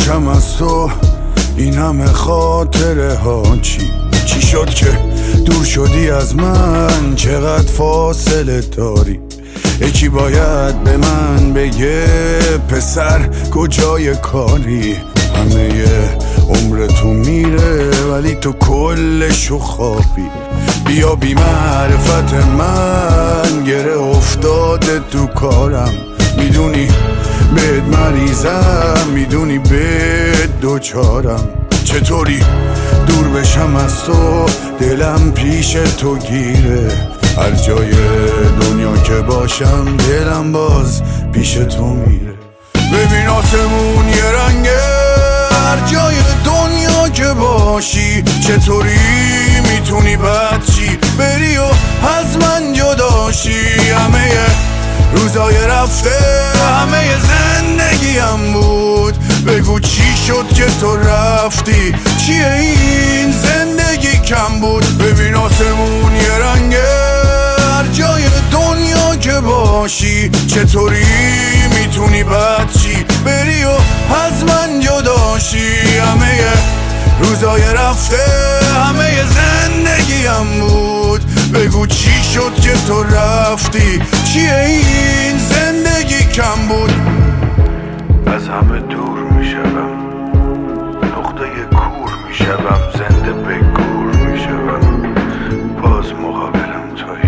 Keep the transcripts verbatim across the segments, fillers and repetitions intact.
بشم از تو این همه خاطره ها. چی چی شد که دور شدی از من؟ چقدر فاصله داری؟ یکی باید به من بگه پسر کجای کاری؟ همه عمر تو میره ولی تو کلشو خوابی. بیا بی معرفت من گره افتاده تو کارم. میدونی بهت مریضم، میدونی بهت دوچارم. چطوری دور بشم از تو؟ دلم پیش تو گیره. هر جای دنیا که باشم دلم باز پیش تو میره. ببین آسمون یه رنگه هر جای دنیا که باشی. چطوری میتونی بد چی بری و از من جداشی؟ همه روزای رفته همه زندگیم بود. بگو چی شد که تو رفتی؟ چیه این زندگی کم بود؟ ببین آسمون یه رنگه هر جای دنیا که باشی. چطوری میتونی بد چی بری و از من جداشی؟ همه روزای رفته همه زندگیم بود. بگو چی شد که تو رفتی؟ چیه این زندگی کم بود؟ از همه دور میشم، نقطه کور میشم، زنده به گور میشم، باز مقابلم توی.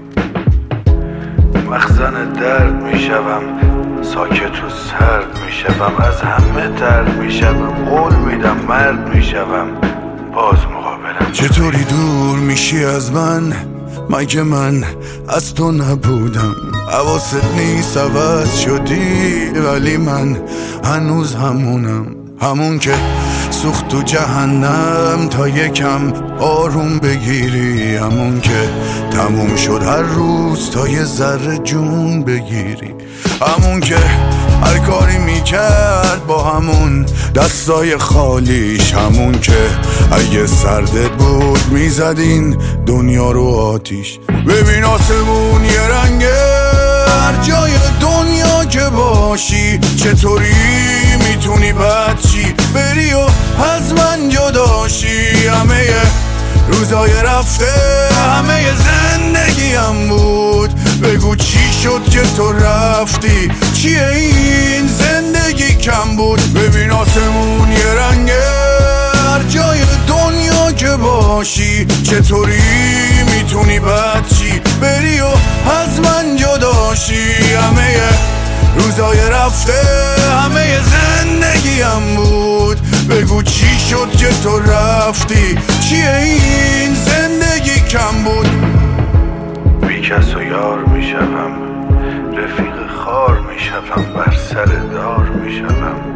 مخزن درد میشم، ساکت و سرد میشم، از همه درد میشم، قول میدم مرد میشم، باز مقابلم. چطوری دور میشی از من؟ مگه من از تو نبودم؟ حواست نیست عوض شدی ولی من هنوز همونم. همون که سوخت تو جهنم تا یکم آروم بگیری. همون که تموم شد هر روز تا یه ذره جون بگیری. همون که هر کاری میکرد با همون دستای خالیش. همون که اگه سردت بود میزدین دنیا رو آتیش. ببین آسمون یه رنگه هر جای دنیا که باشی. چطوری میتونی بد چی بری و از من جداشی؟ همه روزای رفته همه زندگیم بود. بگو چی شد که تو رفتی؟ چیه این زندگی کم بود؟ ببین آسمون یه رنگه هر جای دنیا که باشی. چطوری میتونی بد چی بری و از من جداشی؟ همه روزای رفته همه زندگیم بود. بگو چی شد که تو رفتی؟ چیه این زندگی کم بود؟ بی کس و یار میشم، رفیق خار میشم، بر سر دار میشم،